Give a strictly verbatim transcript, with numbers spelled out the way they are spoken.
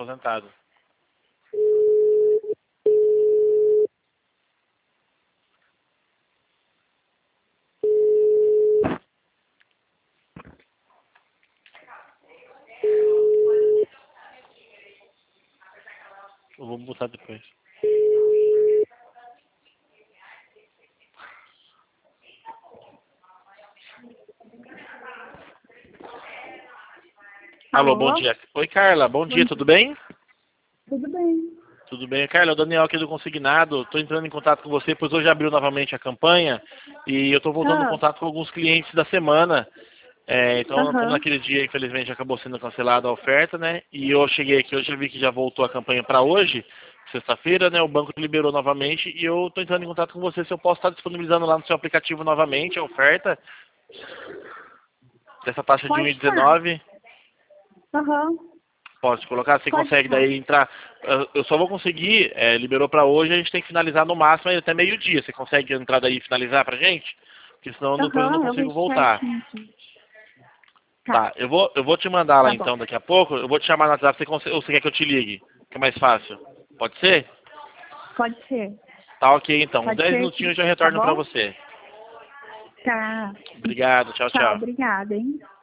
aposentado. Eu vou botar depois. Alô, Alô? bom dia. Oi, Carla, bom, bom dia, dia, tudo bem? Tudo bem. Tudo bem, Carla, é o Daniel aqui do Consignado. Estou entrando em contato com você, pois hoje abriu novamente a campanha e eu estou voltando ah. em contato com alguns clientes da semana. É, então, uhum. como naquele dia, infelizmente, acabou sendo cancelada a oferta, né? E eu cheguei aqui, hoje eu vi que já voltou a campanha para hoje, sexta-feira, né? O banco liberou novamente e eu estou entrando em contato com você se eu posso estar disponibilizando lá no seu aplicativo novamente a oferta dessa taxa de um e dezenove. Aham. Uhum. Pode colocar, você Pode consegue estar. daí entrar. Eu só vou conseguir, é, liberou para hoje, a gente tem que finalizar no máximo aí até meio-dia. Você consegue entrar daí e finalizar pra gente? Porque senão depois eu não Aham, eu consigo vejo voltar. certinho. Tá. Tá, eu vou, eu vou te mandar lá Tá bom. então daqui a pouco. Eu vou te chamar no WhatsApp, você consegue, ou você quer que eu te ligue? Que é mais fácil. Pode ser? Pode ser. Tá ok então. Uns Pode dez ser, minutinhos sim. eu já Tá retorno pra bom? você. Tá. Obrigado, tchau, Tchau, tchau. obrigada, hein?